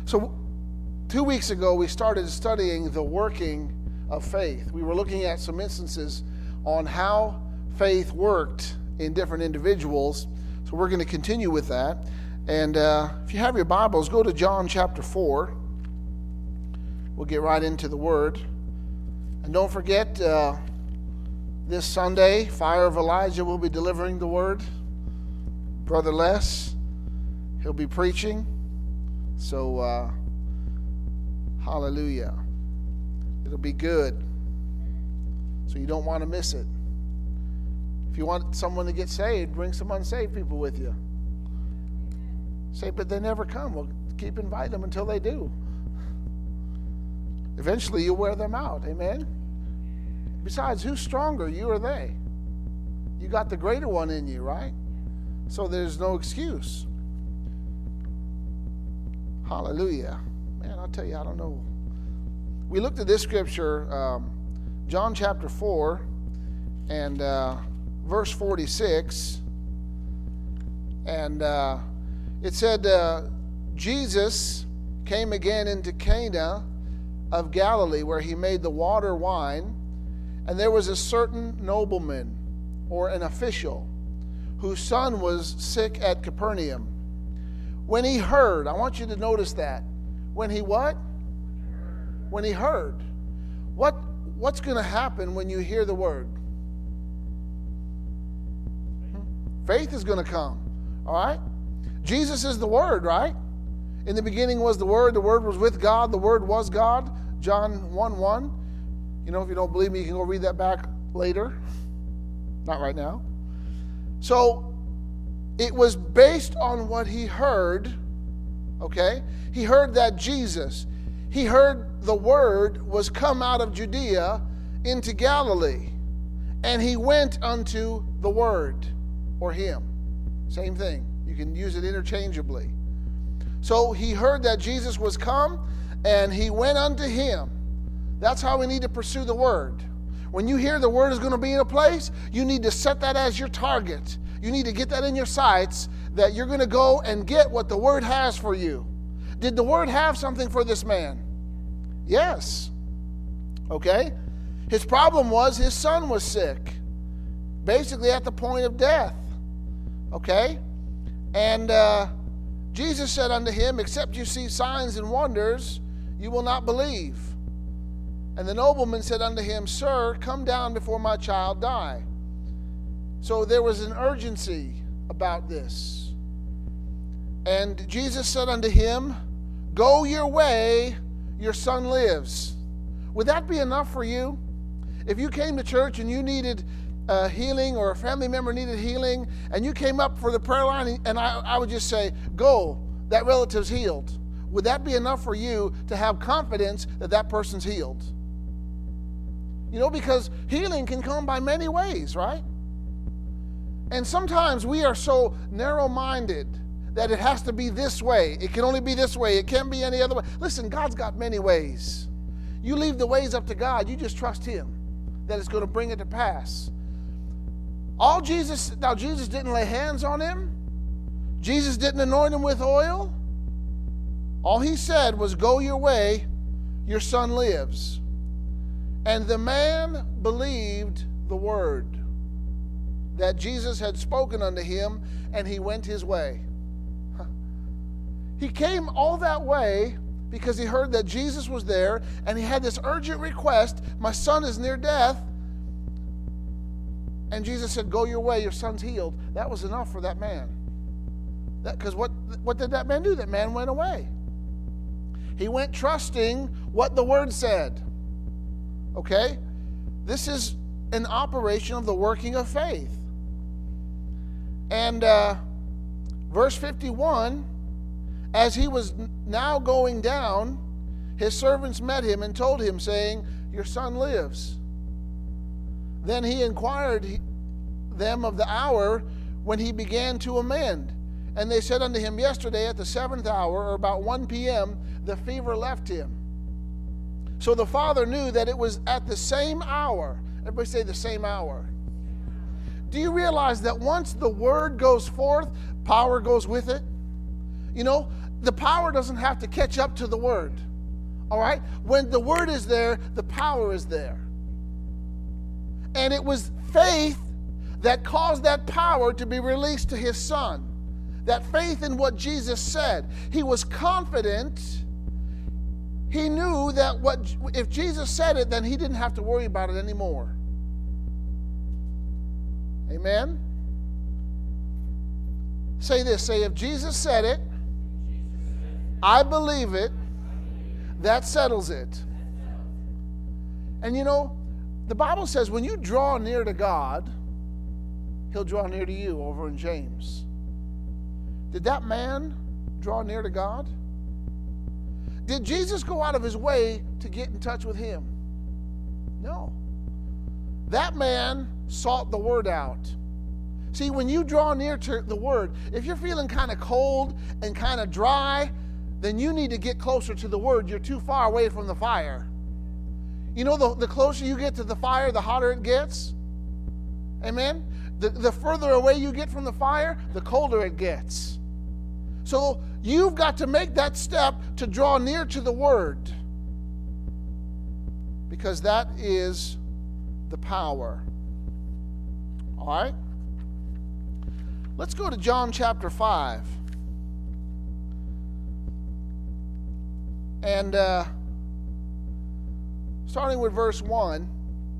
So 2 weeks ago, we started studying the working of faith. We were looking at some instances on how faith worked in different individuals. So we're going to continue with that. And if you have your Bibles, go to John chapter 4. We'll get right into the Word. And don't forget, this Sunday, Fire of Elijah will be delivering the Word. Brother Les, he'll be preaching. So, hallelujah. It'll be good. So you don't want to miss it. If you want someone to get saved, bring some unsaved people with you. Say, but they never come. Well, keep inviting them until they do. Eventually, you'll wear them out. Amen? Besides, who's stronger, you or they? You got the greater one in you, right? So there's no excuse. Hallelujah. Man, I'll tell you, I don't know. We looked at this scripture, John chapter 4 and verse 46. And it said, Jesus came again into Cana of Galilee, where he made the water wine. And there was a certain nobleman, or an official, whose son was sick at Capernaum. When he heard, I want you to notice that. When he what? When he heard. What's going to happen when you hear the word? Faith is going to come. All right? Jesus is the Word, right? In the beginning was the Word was with God, the Word was God. John 1:1. You know, if you don't believe me, you can go read that back later. Not right now. So, it was based on what he heard, okay? He heard that Jesus, he heard the Word was come out of Judea into Galilee. And he went unto the Word, or him. Same thing. You can use it interchangeably. So he heard that Jesus was come, and he went unto him. That's how we need to pursue the Word. When you hear the Word is going to be in a place, you need to set that as your target. You need to get that in your sights, that you're going to go and get what the Word has for you. Did the Word have something for this man? Yes. Okay? His problem was his son was sick. Basically at the point of death. Okay? And Jesus said unto him, except you see signs and wonders, you will not believe. And the nobleman said unto him, Sir, come down before my child die. So there was an urgency about this. And Jesus said unto him, Go your way, your son lives. Would that be enough for you? If you came to church and you needed healing, or a family member needed healing, and you came up for the prayer line, and I would just say, go, that relative's healed. Would that be enough for you to have confidence that that person's healed? You know, because healing can come by many ways, right? And sometimes we are so narrow-minded that it has to be this way. It can only be this way. It can't be any other way. Listen, God's got many ways. You leave the ways up to God. You just trust Him that it's going to bring it to pass. Jesus didn't lay hands on him. Jesus didn't anoint him with oil. All he said was, Go your way, your son lives. And the man believed the word that Jesus had spoken unto him, and he went his way. He came all that way because he heard that Jesus was there, and he had this urgent request, my son is near death. And Jesus said, Go your way, your son's healed. That was enough for that man. Because what did that man do? That man went away. He went trusting what the Word said. Okay? This is an operation of the working of faith. And verse 51, as he was now going down, his servants met him and told him, saying, Your son lives. Then he inquired them of the hour when he began to amend. And they said unto him, Yesterday at the 7th hour, or about 1 p.m., the fever left him. So the father knew that it was at the same hour. Everybody say the same hour. Do you realize that once the word goes forth, power goes with it? You know, the power doesn't have to catch up to the word. All right? When the word is there, the power is there. And it was faith that caused that power to be released to his son. That faith in what Jesus said. He was confident. He knew that if Jesus said it, then he didn't have to worry about it anymore. Amen? Say this. Say, if Jesus said it, I believe it, that settles it. And you know, the Bible says when you draw near to God, he'll draw near to you, over in James. Did that man draw near to God? Did Jesus go out of his way to get in touch with him? No. That man sought the word out. See, when you draw near to the word, if you're feeling kind of cold and kind of dry, then you need to get closer to the word. You're too far away from the fire. You know, the closer you get to the fire, the hotter it gets. Amen? The further away you get from the fire, the colder it gets. So you've got to make that step to draw near to the word, because that is the power. All right? Let's go to John chapter 5. And starting with verse 1,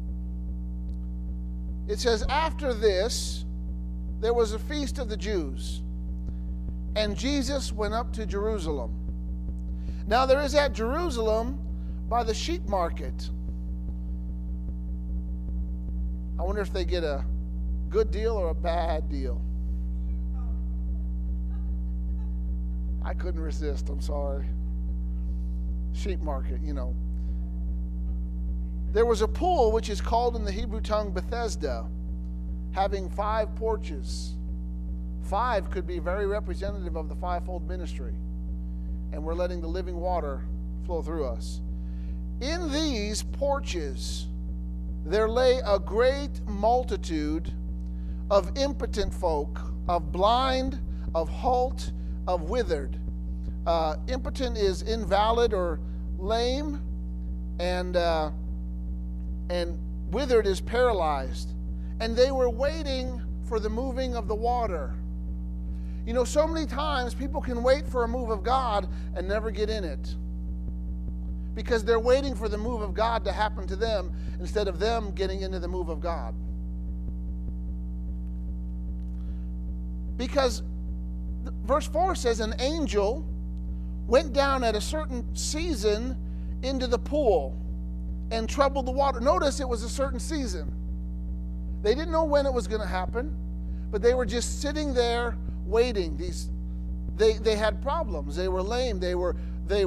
it says, after this, there was a feast of the Jews, and Jesus went up to Jerusalem. Now there is at Jerusalem by the sheep market. I wonder if they get a good deal or a bad deal. I couldn't resist, I'm sorry. Sheep market, you know. There was a pool which is called in the Hebrew tongue Bethesda, having 5 porches. 5 could be very representative of the fivefold ministry. And we're letting the living water flow through us. In these porches there lay a great multitude of impotent folk, of blind, of halt, of withered. Impotent is invalid or lame, and withered is paralyzed. And they were waiting for the moving of the water. You know, so many times people can wait for a move of God and never get in it, because they're waiting for the move of God to happen to them instead of them getting into the move of God. Because verse 4 says, an angel went down at a certain season into the pool and troubled the water. Notice it was a certain season. They didn't know when it was going to happen, but they were just sitting there waiting. They had problems. They were lame. They were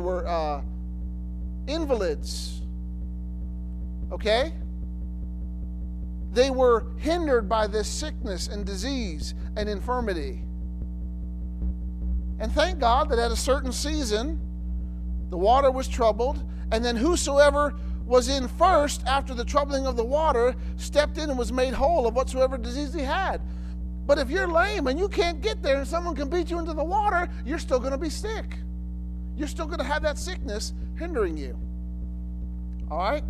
invalids. Okay? They were hindered by this sickness and disease and infirmity. And thank God that at a certain season, the water was troubled, and then whosoever was in first after the troubling of the water stepped in and was made whole of whatsoever disease he had. But if you're lame and you can't get there and someone can beat you into the water, you're still going to be sick. You're still going to have that sickness hindering you. All right?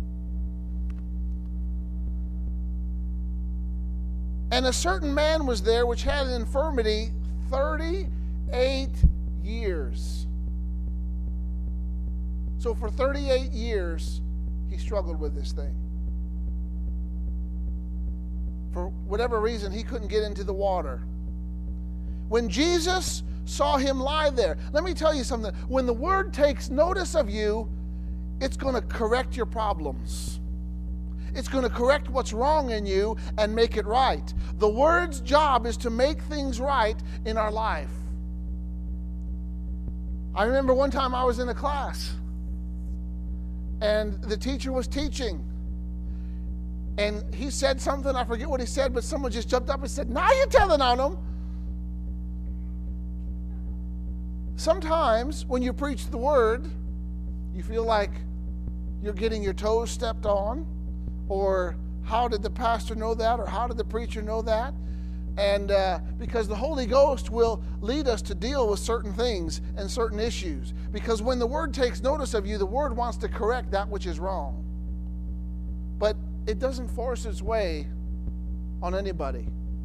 And a certain man was there which had an infirmity 38 years. So for 38 years, he struggled with this thing. For whatever reason, he couldn't get into the water. When Jesus saw him lie there, let me tell you something. When the word takes notice of you, it's going to correct your problems. It's going to correct what's wrong in you and make it right. The word's job is to make things right in our life. I remember one time I was in a class, and the teacher was teaching. And he said something, I forget what he said, but someone just jumped up and said, "Now you're telling on him." Sometimes when you preach the word, you feel like you're getting your toes stepped on, or how did the pastor know that, or how did the preacher know that? And because the Holy Ghost will lead us to deal with certain things and certain issues. Because when the Word takes notice of you, the Word wants to correct that which is wrong. But it doesn't force its way on anybody.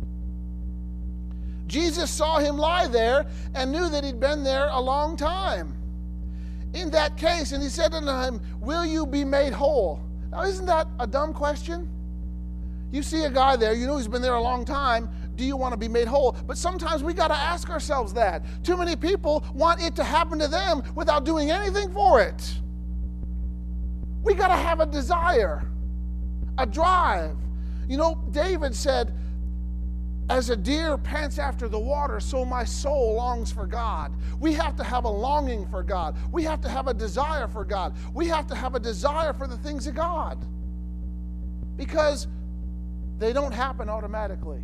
Jesus saw him lie there and knew that he'd been there a long time. In that case, and he said unto him, will you be made whole? Now, isn't that a dumb question? You see a guy there, you know he's been there a long time. Do you want to be made whole? But sometimes we got to ask ourselves that. Too many people want it to happen to them without doing anything for it. We got to have a desire, a drive. You know, David said, as a deer pants after the water, so my soul longs for God. We have to have a longing for God. We have to have a desire for God. We have to have a desire for the things of God. Because they don't happen automatically.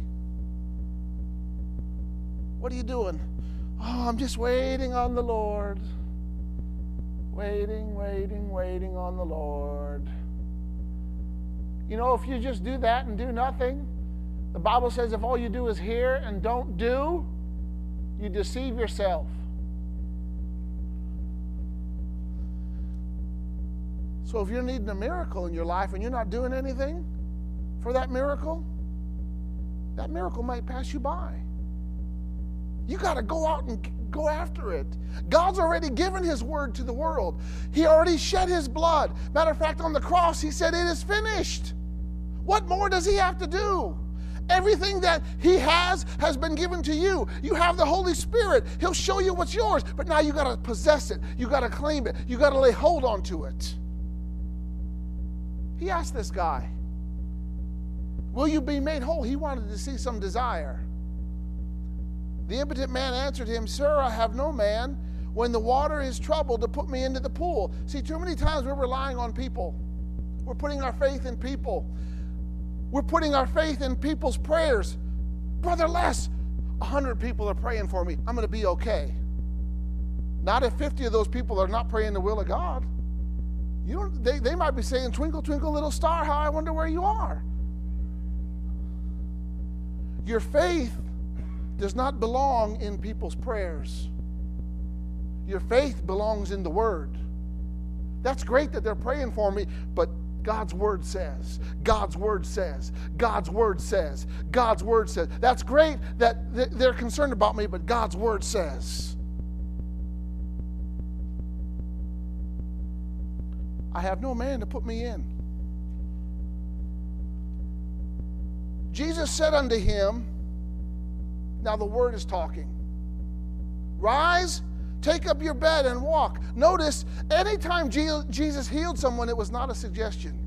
What are you doing? Oh, I'm just waiting on the Lord. Waiting on the Lord. You know, if you just do that and do nothing, the Bible says if all you do is hear and don't do, you deceive yourself. So if you're needing a miracle in your life and you're not doing anything for that miracle might pass you by. You got to go out and go after it. God's already given His word to the world. He already shed His blood. Matter of fact, on the cross, He said, it is finished. What more does He have to do? Everything that He has been given to you. You have the Holy Spirit. He'll show you what's yours. But now you got to possess it. You got to claim it. You got to lay hold onto it. He asked this guy, will you be made whole? He wanted to see some desire. The impotent man answered him, sir, I have no man when the water is troubled to put me into the pool. See, too many times we're relying on people. We're putting our faith in people. We're putting our faith in people's prayers. Brother Les, 100 people are praying for me. I'm going to be okay. Not if 50 of those people are not praying the will of God. They might be saying, twinkle, twinkle, little star, how I wonder where you are. Your faith does not belong in people's prayers. Your faith belongs in the Word. That's great that they're praying for me, but God's Word says, God's Word says, God's Word says, God's Word says. That's great that they're concerned about me, but God's Word says. I have no man to put me in. Jesus said unto him, now the Word is talking, rise, take up your bed and walk. Notice, anytime Jesus healed someone, it was not a suggestion.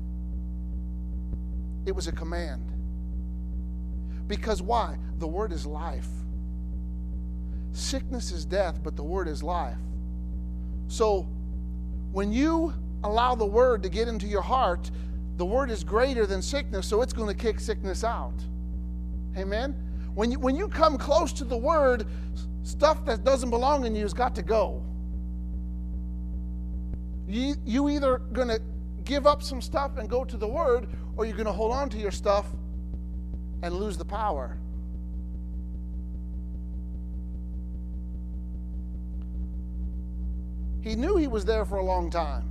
It was a command. Because why? The Word is life. Sickness is death, but the Word is life. So, when you allow the Word to get into your heart, the Word is greater than sickness, so it's going to kick sickness out. Amen? When you come close to the Word, stuff that doesn't belong in you has got to go. You either going to give up some stuff and go to the Word, or you're going to hold on to your stuff and lose the power. He knew he was there for a long time.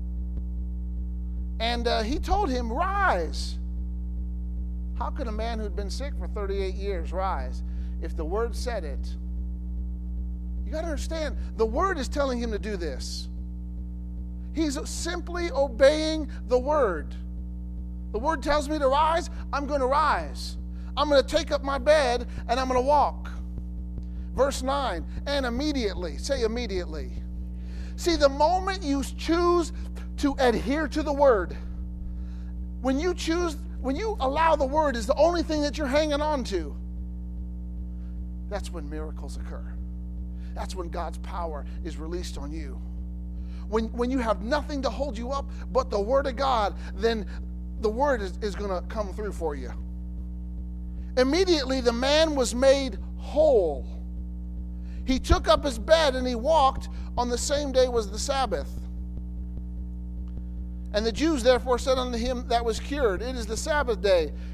And he told him, rise. How could a man who'd been sick for 38 years rise if the Word said it? You got to understand, the Word is telling him to do this. He's simply obeying the Word. The Word tells me to rise, I'm going to rise. I'm going to take up my bed and I'm going to walk. Verse 9, and immediately, say immediately. See, the moment you choose to adhere to the Word, when you allow the Word is the only thing that you're hanging on to, that's when miracles occur. That's when God's power is released on you. When you have nothing to hold you up but the Word of God, then the Word is going to come through for you. Immediately the man was made whole. He took up his bed and he walked. On the same day was the Sabbath. And the Jews therefore said unto him that was cured, it is the Sabbath day.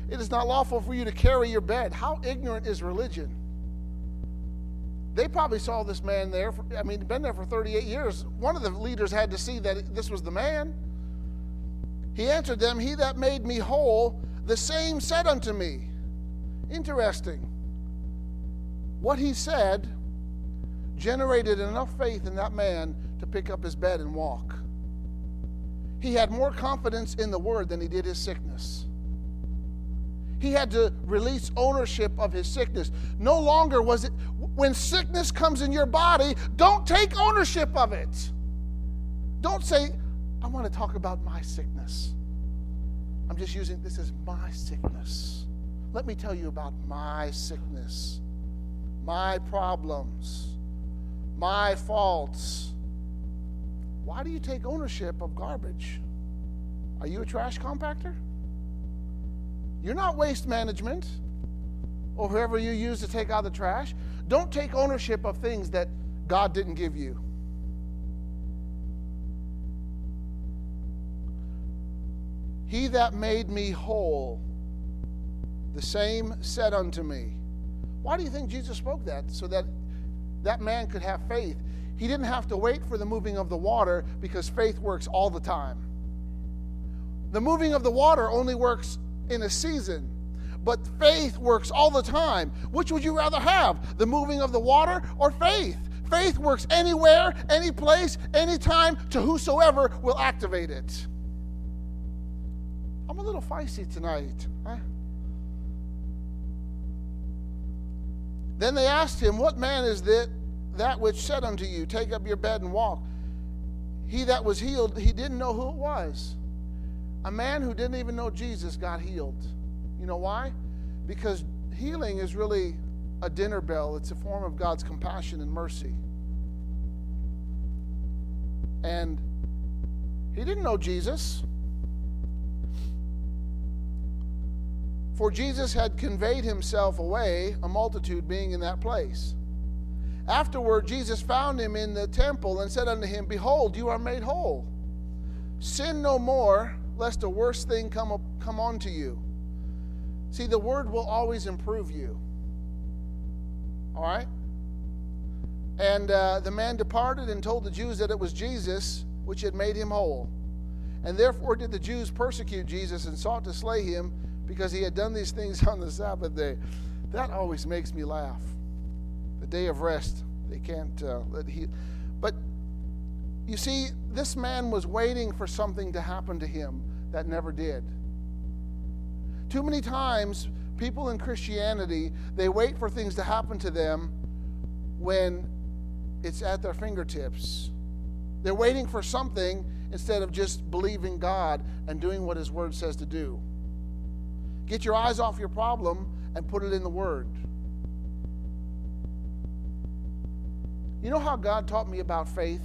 it is not lawful for you to carry your bed. How ignorant is religion? They probably saw this man there. He'd been there for 38 years. One of the leaders had to see that this was the man. He answered them, he that made me whole, the same said unto me. Interesting. What he said generated enough faith in that man to pick up his bed and walk. He had more confidence in the word than he did his sickness. He had to release ownership of his sickness. No longer was it, when sickness comes in your body, don't take ownership of it. Don't say, I want to talk about my sickness. I'm just using, this is my sickness. Let me tell you about my sickness, my problems, my faults. Why do you take ownership of garbage? Are you a trash compactor? You're not waste management or whoever you use to take out the trash. Don't take ownership of things that God didn't give you. He that made me whole, the same said unto me. Why do you think Jesus spoke that? So that that man could have faith. He didn't have to wait for the moving of the water because faith works all the time. The moving of the water only works in a season, but faith works all the time. Which would you rather have, the moving of the water or faith? Faith works anywhere, any place, anytime, to whosoever will activate it. I'm a little feisty tonight. Huh? Then they asked him, what man is that which said unto you, take up your bed and walk? He that was healed, he didn't know who it was. A man who didn't even know Jesus got healed. You know why? Because healing is really a dinner bell. It's a form of God's compassion and mercy. And he didn't know Jesus. For Jesus had conveyed himself away, a multitude being in that place. Afterward, Jesus found him in the temple and said unto him, behold, you are made whole. Sin no more, lest a worse thing come on to you. See, the word will always improve you. All right? And the man departed and told the Jews that it was Jesus which had made him whole. And therefore did the Jews persecute Jesus and sought to slay him, because he had done these things on the Sabbath day. That always makes me laugh. The day of rest, they can't let he. But you see, this man was waiting for something to happen to him that never did. Too many times, people in Christianity, they wait for things to happen to them when it's at their fingertips. They're waiting for something instead of just believing God and doing what his word says to do. Get your eyes off your problem and put it in the word. You know how God taught me about faith?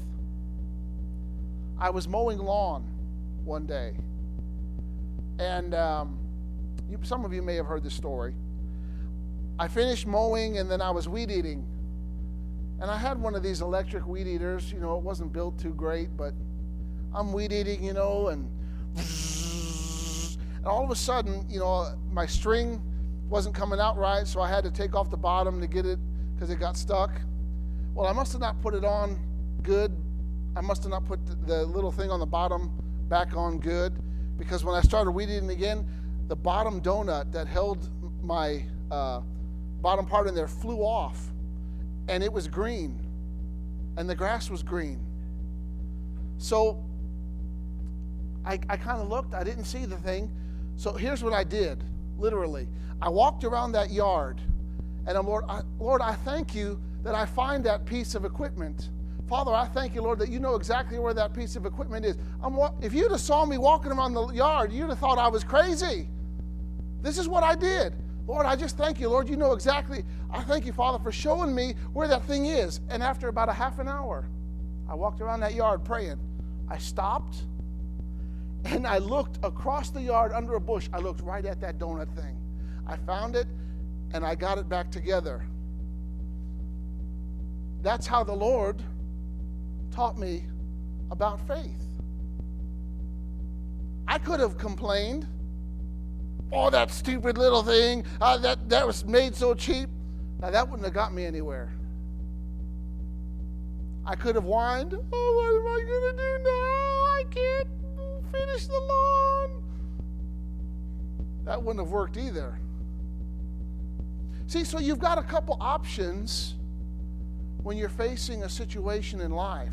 I was mowing lawn one day. And some of you may have heard this story. I finished mowing and then I was weed eating. And I had one of these electric weed eaters. You know, it wasn't built too great, but I'm weed eating, you know, and all of a sudden, you know, my string wasn't coming out right, so I had to take off the bottom to get it because it got stuck. Well, I must have not put it on good. I must have not put the little thing on the bottom back on good, because when I started weed eating again, the bottom donut that held my bottom part in there flew off, and it was green, and the grass was green. So I kind of looked. I didn't see the thing. So here's what I did, literally. I walked around that yard, and Lord, I thank you that I find that piece of equipment. Father, I thank you, Lord, that you know exactly where that piece of equipment is. If you'd have saw me walking around the yard, you'd have thought I was crazy. This is what I did. Lord, I just thank you, Lord, you know exactly. I thank you, Father, for showing me where that thing is. And after about a half an hour, I walked around that yard praying. I stopped, and I looked across the yard under a bush. I looked right at that donut thing. I found it, and I got it back together. That's how the Lord taught me about faith. I could have complained. Oh, that stupid little thing, that was made so cheap. Now, that wouldn't have got me anywhere. I could have whined, oh, what am I going to do now? I can't finish the lawn. That wouldn't have worked either. See, so you've got a couple options when you're facing a situation in life.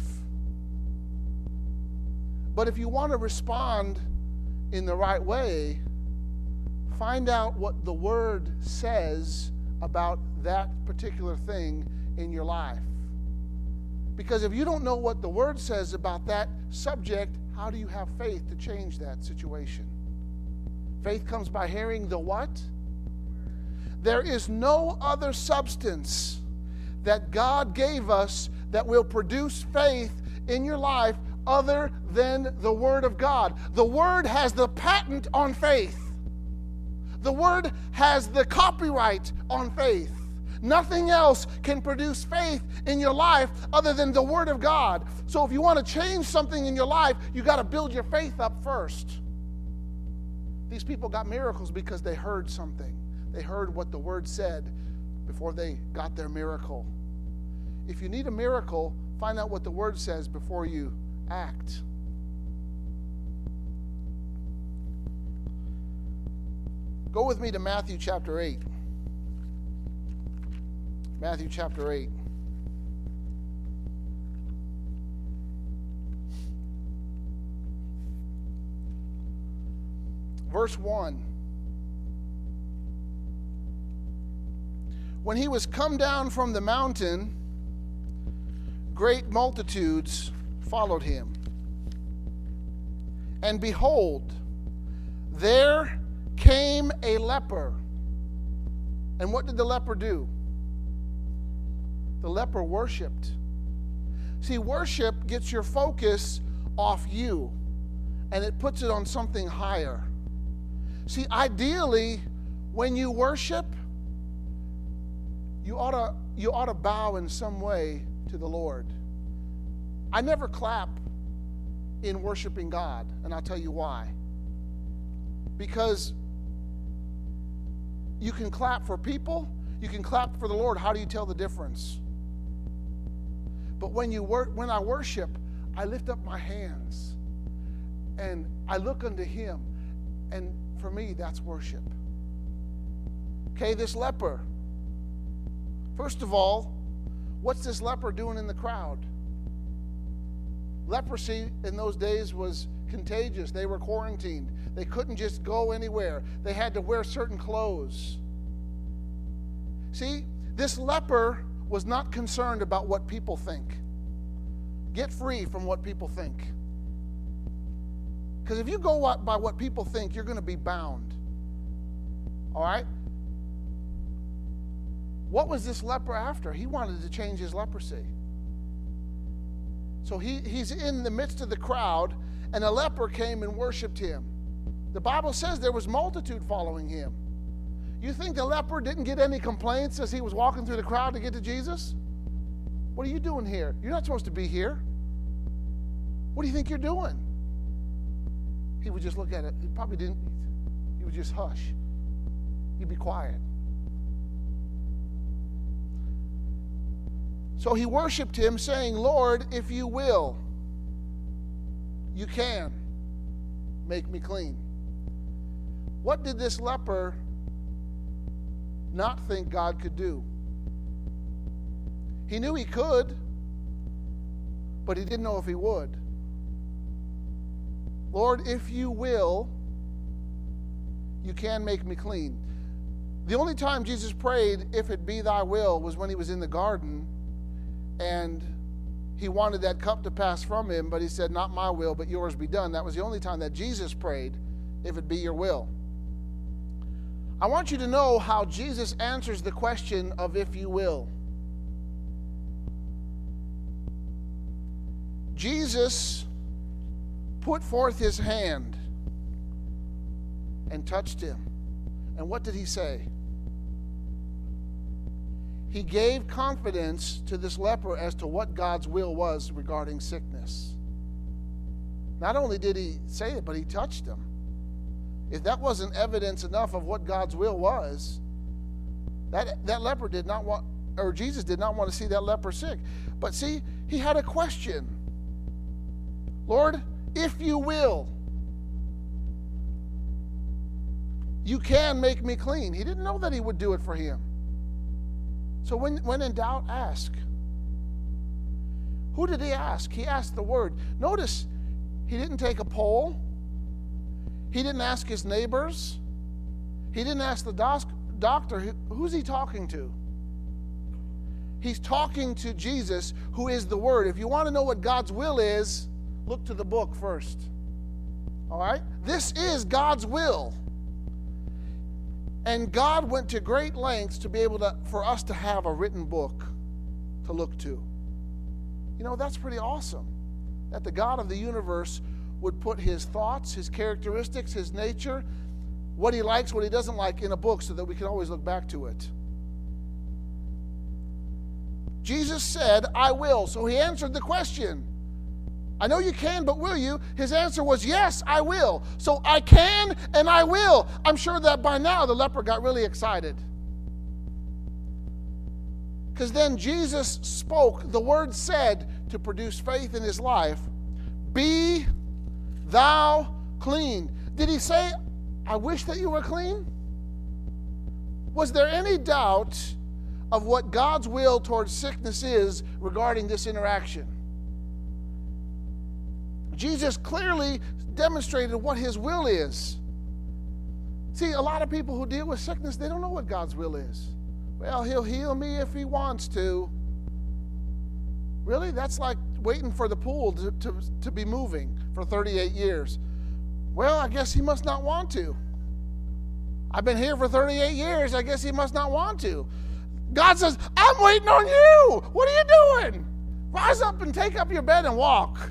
But if you want to respond in the right way, find out what the Word says about that particular thing in your life. Because if you don't know what the Word says about that subject, how do you have faith to change that situation? Faith comes by hearing the what? There is no other substance that God gave us that will produce faith in your life other than the Word of God. The Word has the patent on faith. The Word has the copyright on faith. Nothing else can produce faith in your life other than the Word of God. So if you want to change something in your life, you got to build your faith up first. These people got miracles because they heard something. They heard what the Word said before they got their miracle. If you need a miracle, find out what the Word says before you act. Go with me to Matthew chapter 8. Matthew chapter 8. Verse 1. When he was come down from the mountain, great multitudes followed him. And behold, there came a leper. And what did the leper do? The leper worshiped. See, worship gets your focus off you, and it puts it on something higher. See, ideally, when you worship, you ought to bow in some way to the Lord. I never clap in worshiping God, and I'll tell you why. Because you can clap for people, you can clap for the Lord. How do you tell the difference? But when I worship, I lift up my hands and I look unto Him, and for me, that's worship. Okay, this leper. First of all, what's this leper doing in the crowd? Leprosy in those days was contagious. They were quarantined. They couldn't just go anywhere. They had to wear certain clothes. See, this leper was not concerned about what people think. Get free from what people think. Because if you go by what people think, you're going to be bound. All right? What was this leper after? He wanted to change his leprosy. So he's in the midst of the crowd, and a leper came and worshiped him. The Bible says there was multitude following him. You think the leper didn't get any complaints as he was walking through the crowd to get to Jesus? What are you doing here? You're not supposed to be here. What do you think you're doing? He would just look at it. He probably didn't. He would just hush. He'd be quiet. So he worshiped him, saying, Lord, if you will, you can make me clean. What did this leper not think God could do? He knew he could, but he didn't know if he would. Lord, if you will, you can make me clean. The only time Jesus prayed, if it be thy will, was when he was in the garden, and he wanted that cup to pass from him, but he said, not my will, but yours be done. That was the only time that Jesus prayed, if it be your will. I want you to know how Jesus answers the question of if you will. Jesus put forth his hand and touched him. And what did he say? He gave confidence to this leper as to what God's will was regarding sickness. Not only did he say it, but he touched him. if that wasn't evidence enough of what God's will was, that leper did not want, or Jesus did not want to see that leper sick. But see, he had a question. Lord, if you will, you can make me clean. He didn't know that he would do it for him. So when in doubt, ask. Who did he ask? He asked the Word. Notice, he didn't take a poll. He didn't ask his neighbors. He didn't ask the doctor. Who's he talking to? He's talking to Jesus, who is the Word. If you want to know what God's will is, look to the book first. All right? This is God's will. And God went to great lengths to be able to, for us to have a written book to look to. You know, that's pretty awesome. That the God of the universe would put his thoughts, his characteristics, his nature, what he likes, what he doesn't like in a book so that we can always look back to it. Jesus said, I will. So he answered the question. I know you can, but will you? His answer was, yes, I will. So I can and I will. I'm sure that by now the leper got really excited. Because then Jesus spoke, the word said, to produce faith in his life, be thou clean. Did he say, I wish that you were clean? Was there any doubt of what God's will towards sickness is regarding this interaction? Jesus clearly demonstrated what his will is. See, a lot of people who deal with sickness, they don't know what God's will is. Well, he'll heal me if he wants to. Really? That's like waiting for the pool to be moving for 38 years. Well, I guess he must not want to. I've been here for 38 years. I guess he must not want to. God says, I'm waiting on you. What are you doing? Rise up and take up your bed and walk.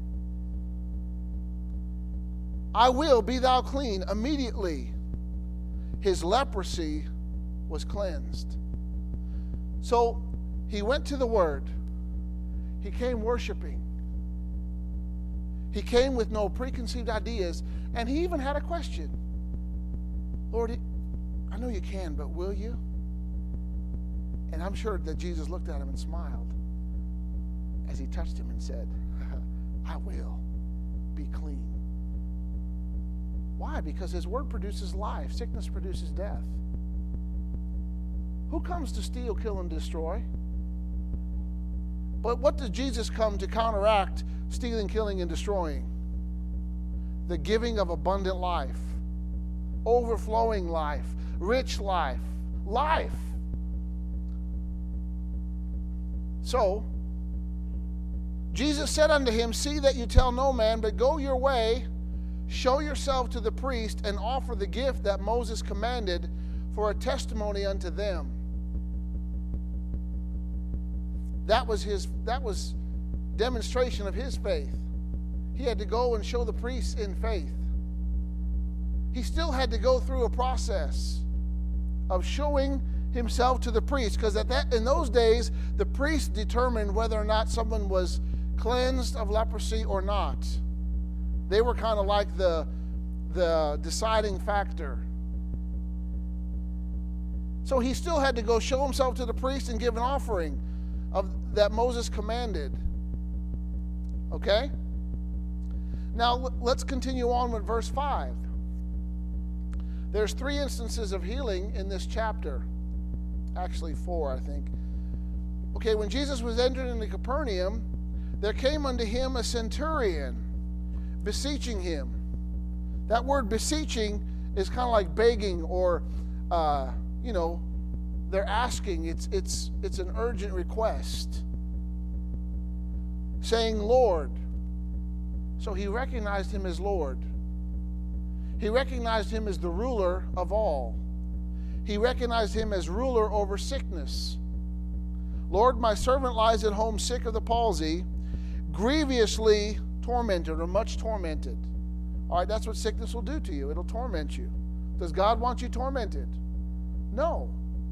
I will, be thou clean. Immediately, his leprosy was cleansed. So he went to the Word. He came worshiping. He came with no preconceived ideas, and he even had a question. Lord, I know you can, but will you? And I'm sure that Jesus looked at him and smiled as he touched him and said, I will, be clean. Why? Because his word produces life. Sickness produces death. Who comes to steal, kill, and destroy? But what does Jesus come to counteract stealing, killing, and destroying? The giving of abundant life, overflowing life, rich life, life. So, Jesus said unto him, see that you tell no man, but go your way, show yourself to the priest, and offer the gift that Moses commanded for a testimony unto them. That was demonstration of his faith. He had to go and show the priests in faith. He still had to go through a process of showing himself to the priest, because in those days the priest determined whether or not someone was cleansed of leprosy or not. They were kind of like the deciding factor. So he still had to go show himself to the priest and give an offering that Moses commanded. Okay? Now let's continue on with verse 5. There's 3 instances of healing in this chapter. Actually 4, I think. Okay, when Jesus was entered into Capernaum, there came unto him a centurion, beseeching him. That word beseeching is kind of like begging, or they're asking. It's an urgent request, saying, Lord. So he recognized him as Lord. He recognized him as the ruler of all. He recognized him as ruler over sickness. Lord, my servant lies at home sick of the palsy, grievously tormented, or much tormented. All right, that's what sickness will do to you. It'll torment you. Does God want you tormented? No.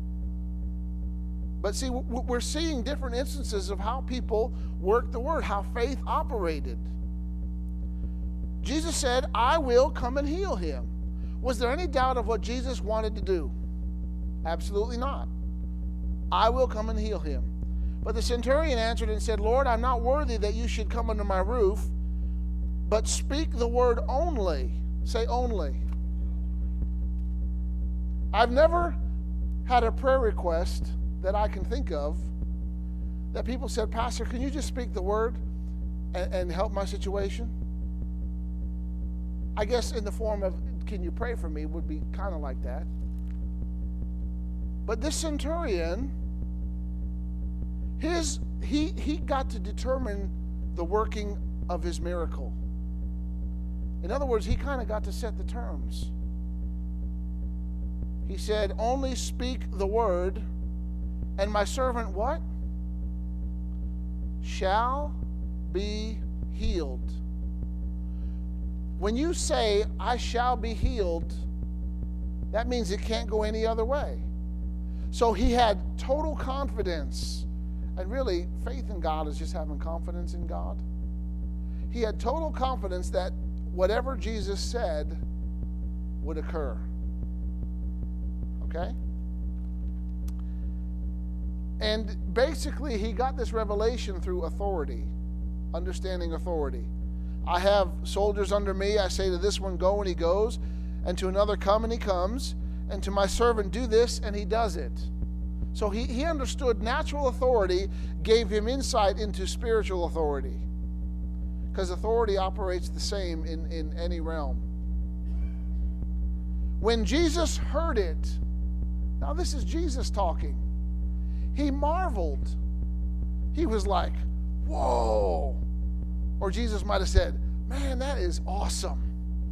But see, we're seeing different instances of how people work the word, how faith operated. Jesus said, I will come and heal him. Was there any doubt of what Jesus wanted to do? Absolutely not. I will come and heal him. But the centurion answered and said, Lord, I'm not worthy that you should come under my roof, but speak the word only. Say only. I've never had a prayer request that I can think of that people said, Pastor, can you just speak the word and help my situation? I guess in the form of, can you pray for me, would be kind of like that. But this centurion, he got to determine the working of his miracle. In other words, he kind of got to set the terms. He said, only speak the word, and my servant what? Shall be healed. When you say, I shall be healed, that means it can't go any other way. So he had total confidence. And really, faith in God is just having confidence in God. He had total confidence that whatever Jesus said would occur. Okay? And basically, he got this revelation through authority, understanding authority. I have soldiers under me. I say to this one, go, and he goes. And to another, come, and he comes. And to my servant, do this, and he does it. So he understood natural authority, gave him insight into spiritual authority. Because authority operates the same in any realm. When Jesus heard it, now this is Jesus talking, he marveled. He was like, whoa. Or Jesus might have said, man, that is awesome.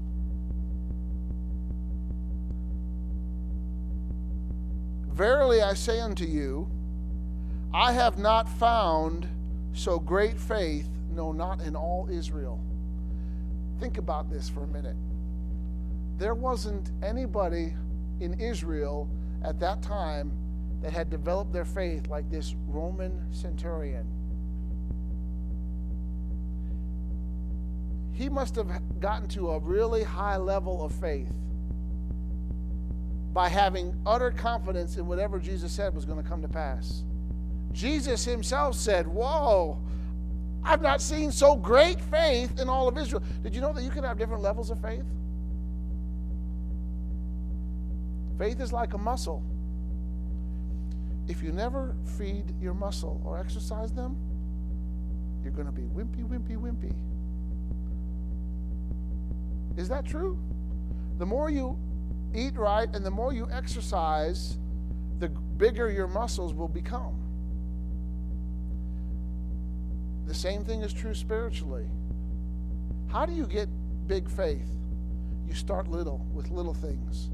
Verily I say unto you, I have not found so great faith, no, not in all Israel. Think about this for a minute. There wasn't anybody in Israel at that time that had developed their faith like this Roman centurion. He must have gotten to a really high level of faith by having utter confidence in whatever Jesus said was going to come to pass. Jesus himself said, whoa, I've not seen so great faith in all of Israel. Did you know that you can have different levels of faith? Faith is like a muscle. If you never feed your muscle or exercise them, you're going to be wimpy, wimpy, wimpy. Is that true? The more you eat right and the more you exercise, the bigger your muscles will become. The same thing is true spiritually. How do you get big faith? You start little, with little things.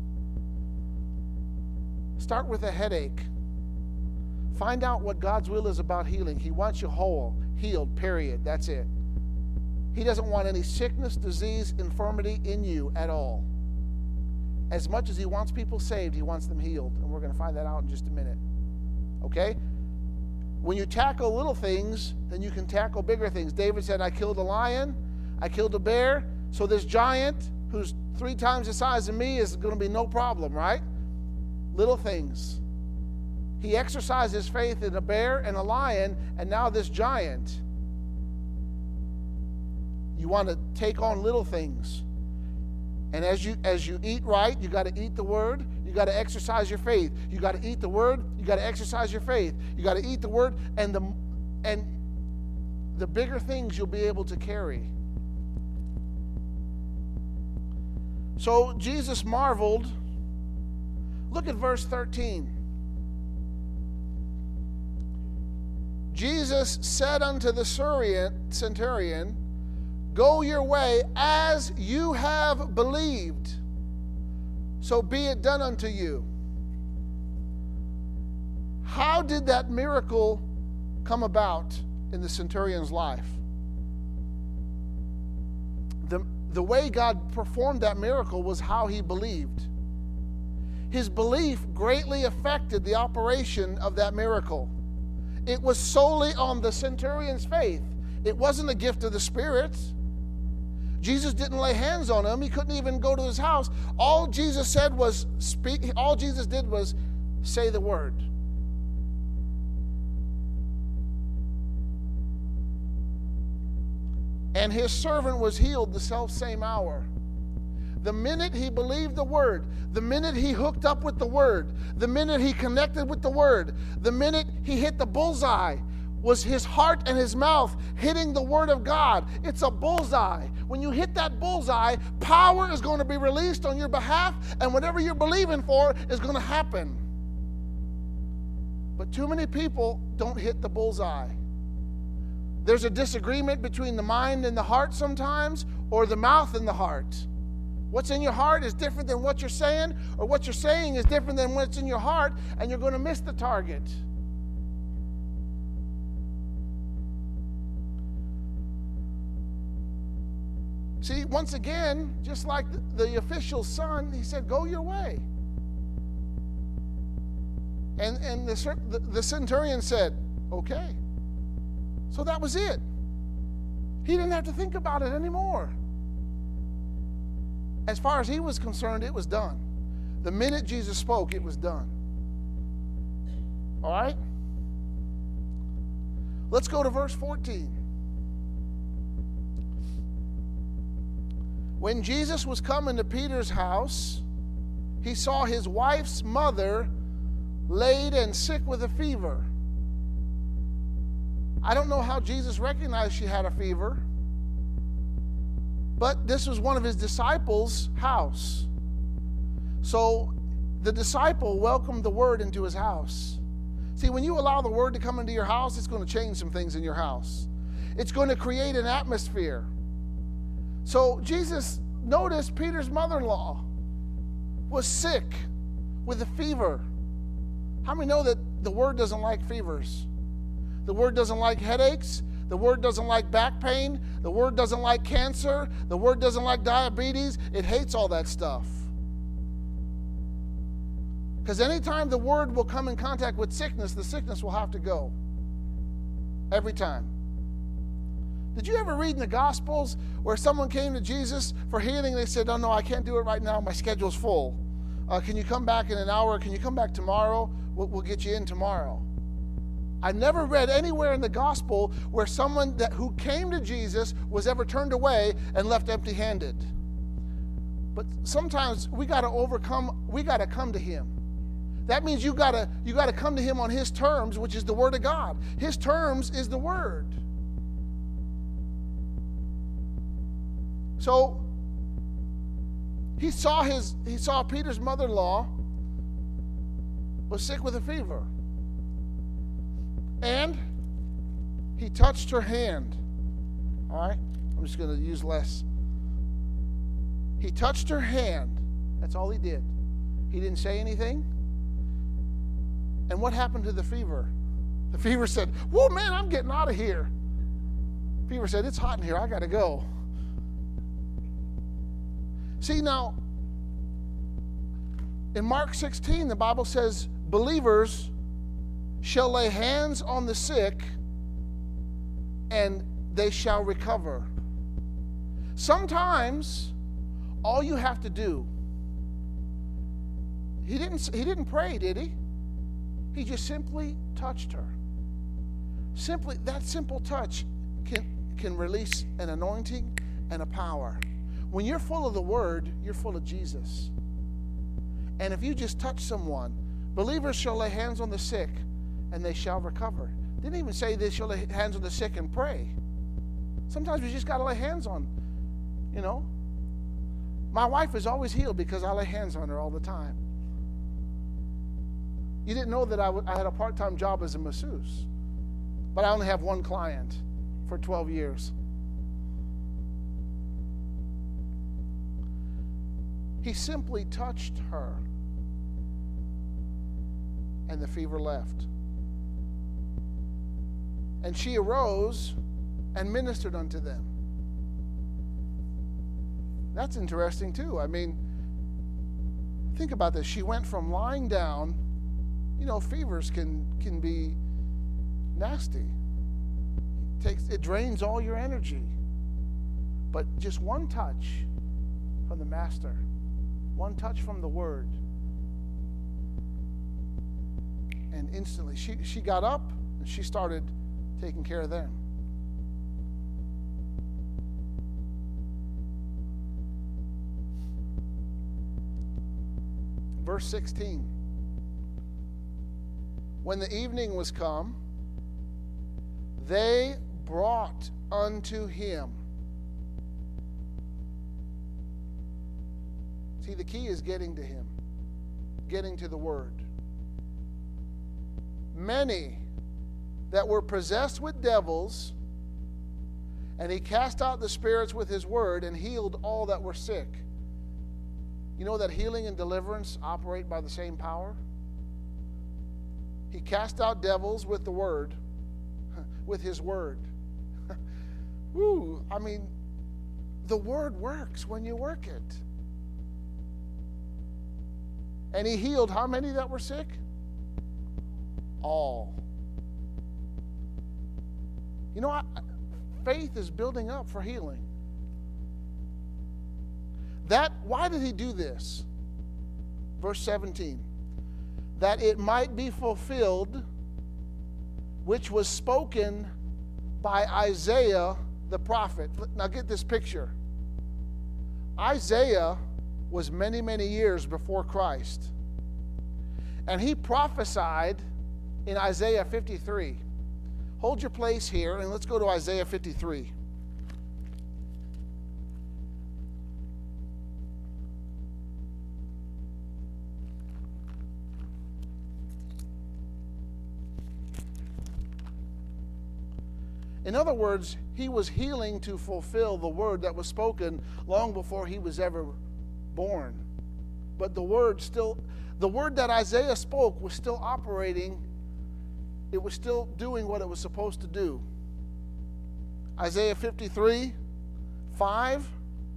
Start with a headache. Find out what God's will is about healing. He wants you whole, healed, period. That's it. He doesn't want any sickness, disease, infirmity in you at all. As much as he wants people saved, he wants them healed. And we're going to find that out in just a minute. Okay? When you tackle little things, then you can tackle bigger things. David said, I killed a lion, I killed a bear, so this giant who's 3 times the size of me is going to be no problem, right? Little things. He exercised his faith in a bear and a lion, and now this giant. You want to take on little things. And as you eat right, you got to eat the word. You got to exercise your faith. You got to eat the word. You got to exercise your faith. You got to eat the word, and the bigger things you'll be able to carry. So Jesus marveled. Look at verse 13. Jesus said unto the centurion, go your way as you have believed, so be it done unto you. How did that miracle come about in the centurion's life? The way God performed that miracle was how he believed. His belief greatly affected the operation of that miracle. It was solely on the centurion's faith. It wasn't a gift of the Spirit. Jesus didn't lay hands on him. He couldn't even go to his house. All Jesus said was speak. All Jesus did was say the word. And his servant was healed the selfsame hour. The minute he believed the word, the minute he hooked up with the word, the minute he connected with the word, the minute he hit the bullseye, was his heart and his mouth hitting the word of God. It's a bullseye. When you hit that bullseye, power is going to be released on your behalf, and whatever you're believing for is going to happen. But too many people don't hit the bullseye. There's a disagreement between the mind and the heart sometimes, or the mouth and the heart. What's in your heart is different than what you're saying, or what you're saying is different than what's in your heart, and you're going to miss the target. See, once again, just like the official's son, he said, go your way. And the centurion said, okay. So that was it. He didn't have to think about it anymore. As far as he was concerned, it was done. The minute Jesus spoke, it was done. All right? Let's go to verse 14. When Jesus was coming to Peter's house, he saw his wife's mother laid and sick with a fever. I don't know how Jesus recognized she had a fever, but this was one of his disciples' house. So the disciple welcomed the word into his house. See, when you allow the word to come into your house, it's going to change some things in your house. It's going to create an atmosphere. So Jesus noticed Peter's mother-in-law was sick with a fever. How many know that the word doesn't like fevers? The word doesn't like headaches. The word doesn't like back pain. The word doesn't like cancer. The word doesn't like diabetes. It hates all that stuff. Because anytime the word will come in contact with sickness, the sickness will have to go. Every time. Did you ever read in the Gospels where someone came to Jesus for healing? They said, oh, no, I can't do it right now. My schedule's full. Can you come back in an hour? Can you come back tomorrow? We'll get you in tomorrow. I've never read anywhere in the gospel where someone who came to Jesus was ever turned away and left empty-handed. But sometimes we got to come to him. That means you got to come to him on his terms, which is the word of God. His terms is the word. So he saw Peter's mother-in-law was sick with a fever. And he touched her hand. All right? I'm just going to use less. He touched her hand. That's all he did. He didn't say anything. And what happened to the fever? The fever said, whoa, man, I'm getting out of here. The fever said, it's hot in here. I got to go. See, now, in Mark 16, the Bible says, believers shall lay hands on the sick and they shall recover. Sometimes all you have to do, he didn't pray, did he? He just simply touched her. Simply, that simple touch can release an anointing and a power. When you're full of the word, you're full of Jesus. And if you just touch someone, believers shall lay hands on the sick and they shall recover. Didn't even say they shall lay hands on the sick and pray. Sometimes we just got to lay hands on, My wife is always healed because I lay hands on her all the time. You didn't know that I had a part-time job as a masseuse, but I only have one client for 12 years. He simply touched her, and the fever left. And she arose and ministered unto them. That's interesting too. I mean, think about this. She went from lying down. Fevers can be nasty. It drains all your energy. But just one touch from the Master, one touch from the Word, and instantly she got up and she started taking care of them. Verse 16. When the evening was come, they brought unto him. See, the key is getting to him, getting to the Word. Many that were possessed with devils, and he cast out the spirits with his word and healed all that were sick. You know that healing and deliverance operate by the same power? He cast out devils with the word, with his word. Woo, I mean, the word works when you work it. And he healed how many that were sick? All. You know, faith is building up for healing. Why did he do this? Verse 17. That it might be fulfilled, which was spoken by Isaiah the prophet. Now get this picture. Isaiah was many, many years before Christ. And he prophesied in Isaiah 53. Hold your place here and let's go to Isaiah 53. In other words, he was healing to fulfill the word that was spoken long before he was ever born. But the word that Isaiah spoke was still operating. It was still doing what it was supposed to do. Isaiah 53, 5.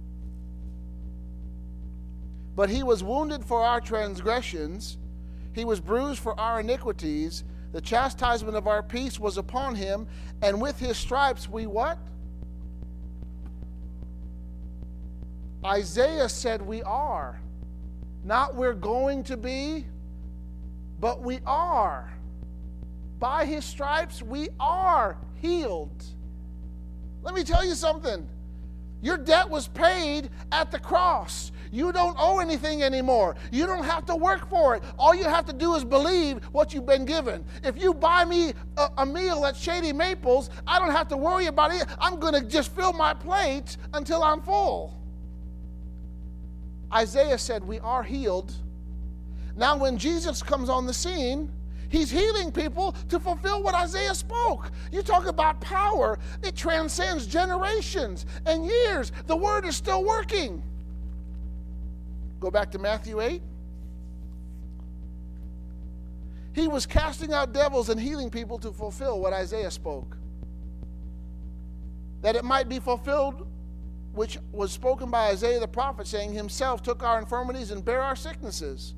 But he was wounded for our transgressions, he was bruised for our iniquities. The chastisement of our peace was upon him, and with his stripes we what? Isaiah said we are. Not we're going to be, but we are. By his stripes we are healed. Let me tell you something. Your debt was paid at the cross. You don't owe anything anymore. You don't have to work for it. All you have to do is believe what you've been given. If you buy me a meal at Shady Maples, I don't have to worry about it. I'm going to just fill my plate until I'm full. Isaiah said we are healed. Now when Jesus comes on the scene, he's healing people to fulfill what Isaiah spoke. You talk about power. It transcends generations and years. The word is still working. Go back to Matthew 8. He was casting out devils and healing people to fulfill what Isaiah spoke. That it might be fulfilled, which was spoken by Isaiah the prophet, saying, himself took our infirmities and bare our sicknesses.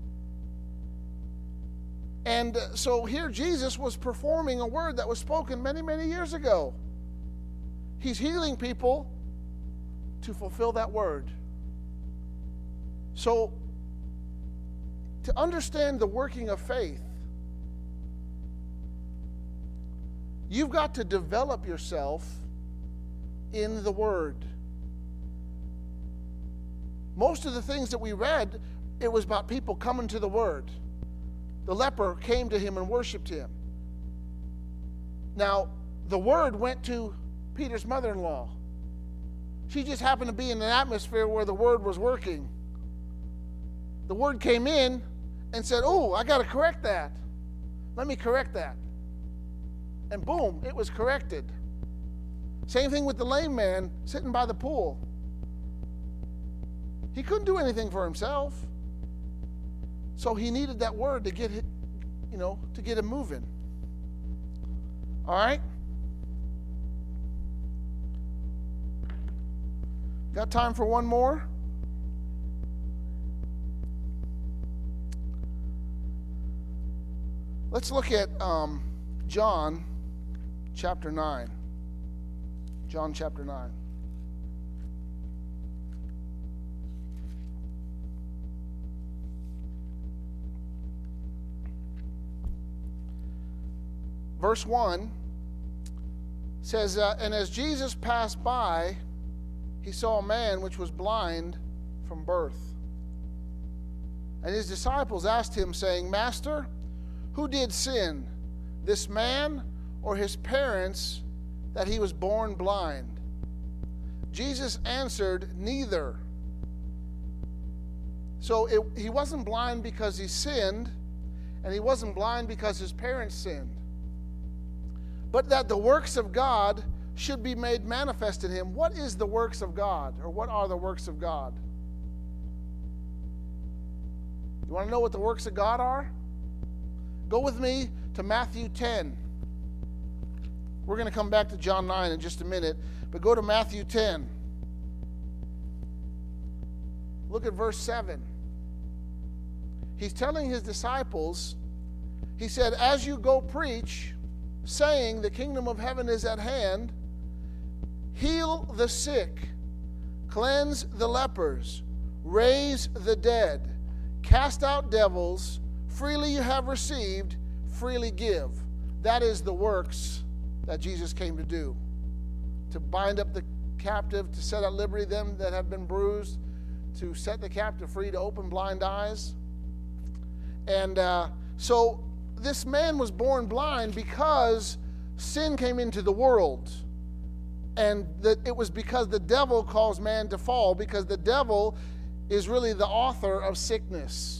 And so here Jesus was performing a word that was spoken many, many years ago. He's healing people to fulfill that word. So, to understand the working of faith, you've got to develop yourself in the Word. Most of the things that we read, it was about people coming to the Word. The leper came to him and worshiped him. Now, the Word went to Peter's mother-in-law. She just happened to be in an atmosphere where the Word was working. The word came in and said, oh, I got to correct that. Let me correct that. And boom, it was corrected. Same thing with the lame man sitting by the pool. He couldn't do anything for himself. So he needed that word to get to get him moving. All right? Got time for one more? Let's look at John chapter 9. John chapter 9. verse 1 says, and as Jesus passed by, he saw a man which was blind from birth. And his disciples asked him, saying, Master, who did sin, this man or his parents, that he was born blind? Jesus answered, neither. So he wasn't blind because he sinned, and he wasn't blind because his parents sinned, but that the works of God should be made manifest in him. What is the works of God, or what are the works of God? You want to know what the works of God are? Go with me to Matthew 10. We're going to come back to John 9 in just a minute, but go to Matthew 10. Look at verse 7. He's telling his disciples, he said, as you go preach, saying the kingdom of heaven is at hand, heal the sick, cleanse the lepers, raise the dead, cast out devils, freely you have received, freely give. That is the works that Jesus came to do. To bind up the captive, to set at liberty them that have been bruised, to set the captive free, to open blind eyes. And so this man was born blind because sin came into the world. And it was because the devil caused man to fall, because the devil is really the author of sickness.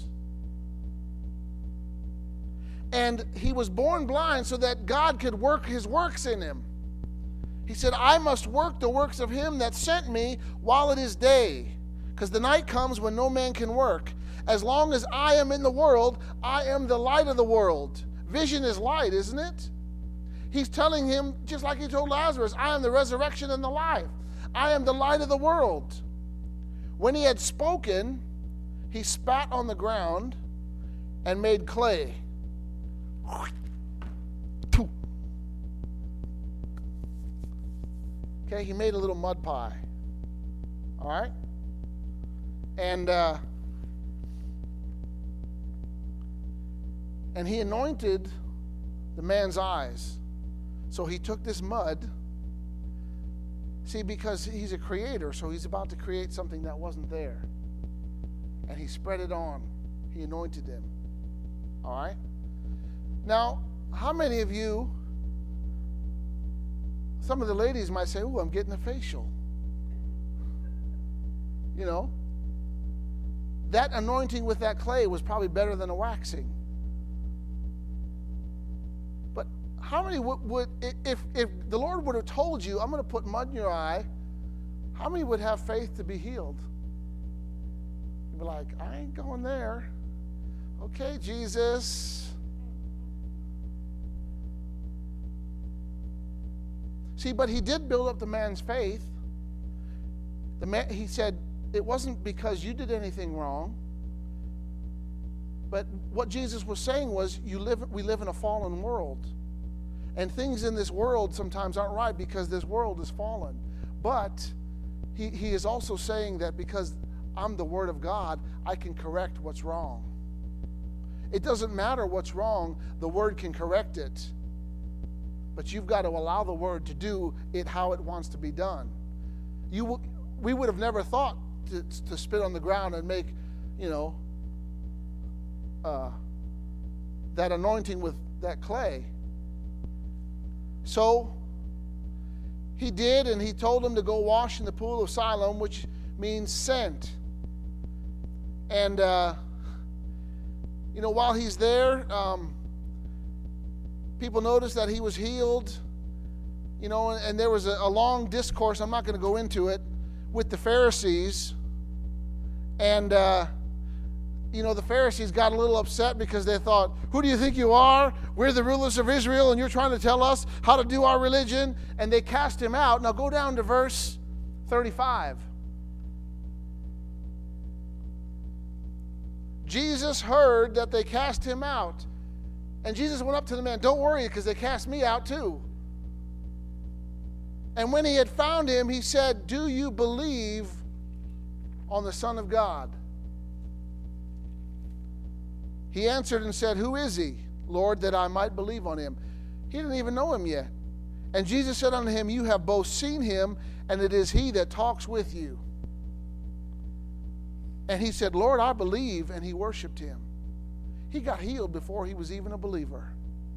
And he was born blind so that God could work his works in him. He said, I must work the works of him that sent me while it is day, because the night comes when no man can work. As long as I am in the world, I am the light of the world. Vision is light, isn't it? He's telling him, just like he told Lazarus, I am the resurrection and the life. I am the light of the world. When he had spoken, he spat on the ground and made clay. Okay, he made a little mud pie. All right? And he anointed the man's eyes. So he took this mud. See, because he's a creator, so he's about to create something that wasn't there. And he spread it on. He anointed him. All right? Now, how many of you, some of the ladies might say, ooh, I'm getting a facial. You know, that anointing with that clay was probably better than a waxing. But how many would if the Lord would have told you, I'm going to put mud in your eye, how many would have faith to be healed? You'd be like, I ain't going there. Okay, Jesus. See, but he did build up the man's faith. He said, it wasn't because you did anything wrong. But what Jesus was saying was, we live in a fallen world. And things in this world sometimes aren't right because this world is fallen. But he is also saying that because I'm the Word of God, I can correct what's wrong. It doesn't matter what's wrong, the Word can correct it. But you've got to allow the Word to do it how it wants to be done. We would have never thought to spit on the ground and make, that anointing with that clay. So he did, and he told him to go wash in the pool of Siloam, which means sent. And, while he's there, people noticed that he was healed, and there was a long discourse, I'm not going to go into it, with the Pharisees. And, the Pharisees got a little upset because they thought, who do you think you are? We're the rulers of Israel, and you're trying to tell us how to do our religion. And they cast him out. Now go down to verse 35. Jesus heard that they cast him out. And Jesus went up to the man, don't worry, because they cast me out too. And when he had found him, he said, do you believe on the Son of God? He answered and said, who is he, Lord, that I might believe on him? He didn't even know him yet. And Jesus said unto him, you have both seen him, and it is he that talks with you. And he said, Lord, I believe, and he worshiped him. He got healed before he was even a believer.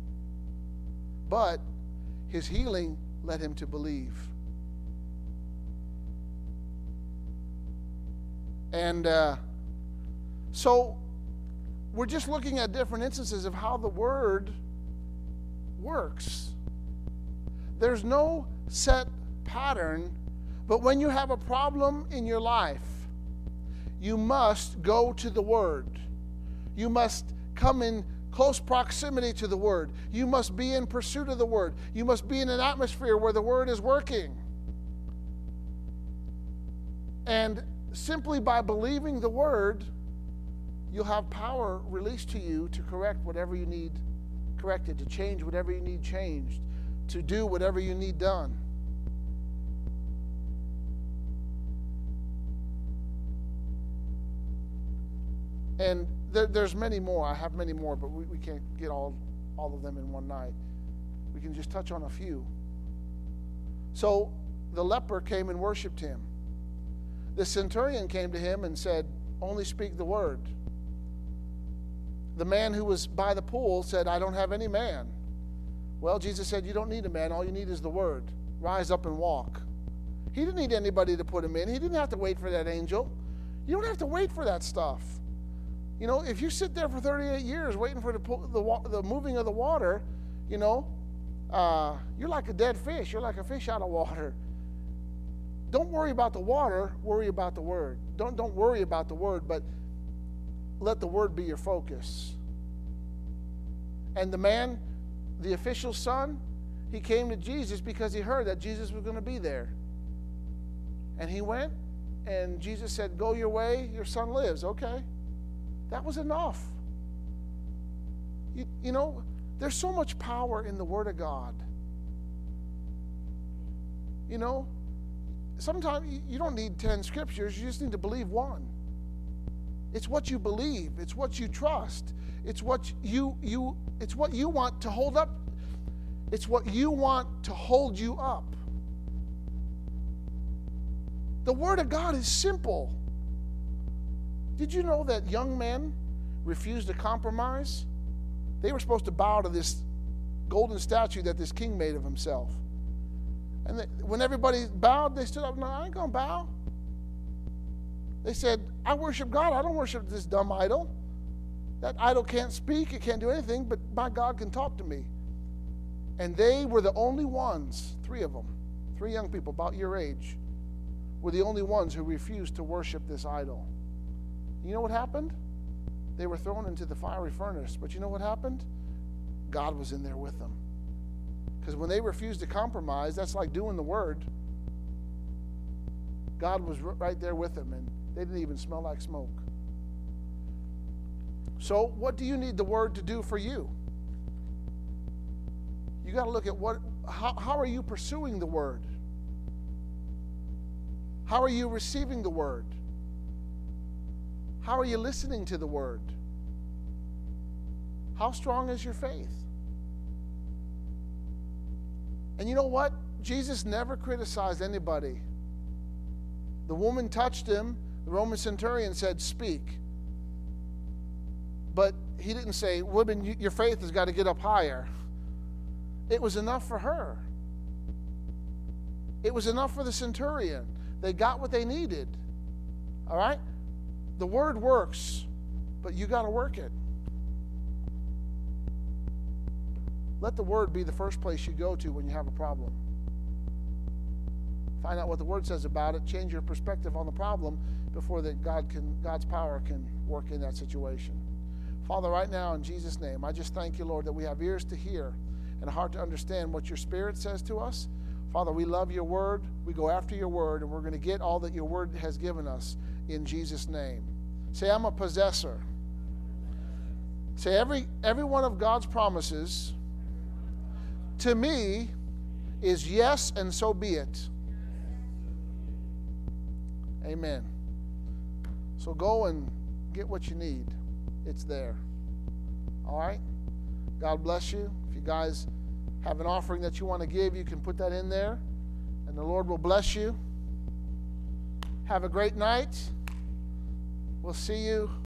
But his healing led him to believe. And so we're just looking at different instances of how the word works. There's no set pattern, but when you have a problem in your life, you must go to the word. You must come in close proximity to the word. You must be in pursuit of the word. You must be in an atmosphere where the word is working. And simply by believing the word, you'll have power released to you to correct whatever you need corrected, to change whatever you need changed, to do whatever you need done. And there's many more. I have many more, but we can't get all of them in one night. We can just touch on a few. So the leper came and worshiped him. The centurion came to him and said, only speak the word. The man who was by the pool said, I don't have any man. Well, Jesus said, you don't need a man. All you need is the word. Rise up and walk. He didn't need anybody to put him in. He didn't have to wait for that angel. You don't have to wait for that stuff. You know, if you sit there for 38 years waiting for the moving of the water, you know, you're like a dead fish. You're like a fish out of water. Don't worry about the water. Worry about the word. Don't worry about the word, but let the word be your focus. And the man, the official's son, he came to Jesus because he heard that Jesus was going to be there. And he went, and Jesus said, go your way, your son lives. Okay. That was enough. You know, there's so much power in the Word of God. You know, sometimes you don't need 10 scriptures. You just need to believe one. It's what you believe. It's what you trust. It's what it's what you want to hold up. It's what you want to hold you up. The Word of God is simple. Did you know that young men refused to compromise? They were supposed to bow to this golden statue that this king made of himself. And when everybody bowed, they stood up. No, I ain't going to bow. They said, I worship God. I don't worship this dumb idol. That idol can't speak. It can't do anything, but my God can talk to me. And they were the only ones, 3 of them, 3 young people about your age, were the only ones who refused to worship this idol. You know what happened? They were thrown into the fiery furnace. But you know what happened? God was in there with them. Because when they refused to compromise, that's like doing the word. God was right there with them, and they didn't even smell like smoke. So what do you need the word to do for you? You got to look at how are you pursuing the word? How are you receiving the word? How are you listening to the word? How strong is your faith? And you know what? Jesus never criticized anybody. The woman touched him. The Roman centurion said, speak. But he didn't say, woman, your faith has got to get up higher. It was enough for her. It was enough for the centurion. They got what they needed. All right? The word works, but you got to work it. Let the word be the first place you go to when you have a problem. Find out what the word says about it. Change your perspective on the problem before God's power can work in that situation. Father, right now in Jesus' name, I just thank you, Lord, that we have ears to hear and a heart to understand what your Spirit says to us. Father, we love your word. We go after your word, and we're going to get all that your word has given us in Jesus' name. Say, I'm a possessor. Say, every one of God's promises to me is yes, and so be it. Amen. So go and get what you need. It's there. All right? God bless you. If you guys have an offering that you want to give, you can put that in there, and the Lord will bless you. Have a great night. We'll see you